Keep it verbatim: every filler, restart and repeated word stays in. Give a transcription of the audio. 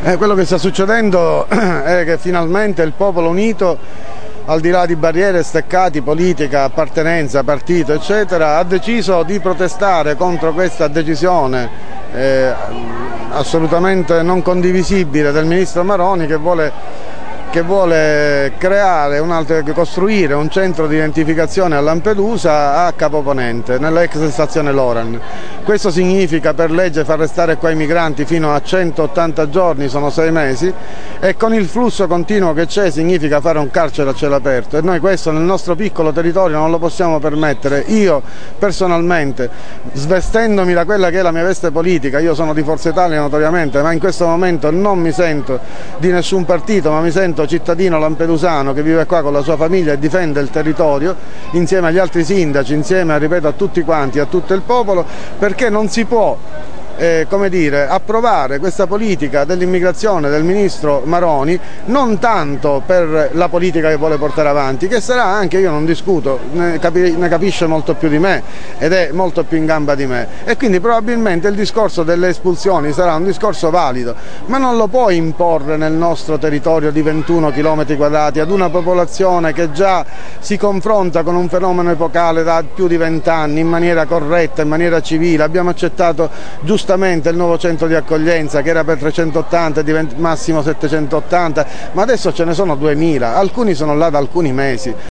Eh, quello che sta succedendo è che finalmente il popolo unito, al di là di barriere, steccati, politica, appartenenza, partito, eccetera, ha deciso di protestare contro questa decisione eh, assolutamente non condivisibile del ministro Maroni, che vuole che vuole creare un altro, costruire un centro di identificazione a Lampedusa a Capoponente, nell'ex stazione Loran. Questo significa per legge far restare qua i migranti fino a centottanta giorni, sono sei mesi, e con il flusso continuo che c'è significa fare un carcere a cielo aperto, e noi questo nel nostro piccolo territorio non lo possiamo permettere. Io personalmente, svestendomi da quella che è la mia veste politica, io sono di Forza Italia notoriamente, ma in questo momento non mi sento di nessun partito, ma mi sento cittadino lampedusano che vive qua con la sua famiglia e difende il territorio insieme agli altri sindaci, insieme, ripeto, a tutti quanti, a tutto il popolo, perché non si può Eh, come dire, approvare questa politica dell'immigrazione del ministro Maroni non tanto per la politica che vuole portare avanti, che sarà anche, io non discuto, ne, capi, ne capisce molto più di me ed è molto più in gamba di me, e quindi probabilmente il discorso delle espulsioni sarà un discorso valido, ma non lo può imporre nel nostro territorio di ventuno chilometri quadrati ad una popolazione che già si confronta con un fenomeno epocale da più di vent'anni in maniera corretta, in maniera civile. Abbiamo accettato giustamente Giustamente il nuovo centro di accoglienza che era per trecentottanta e diventa massimo settecentottanta, ma adesso ce ne sono duemila, alcuni sono là da alcuni mesi.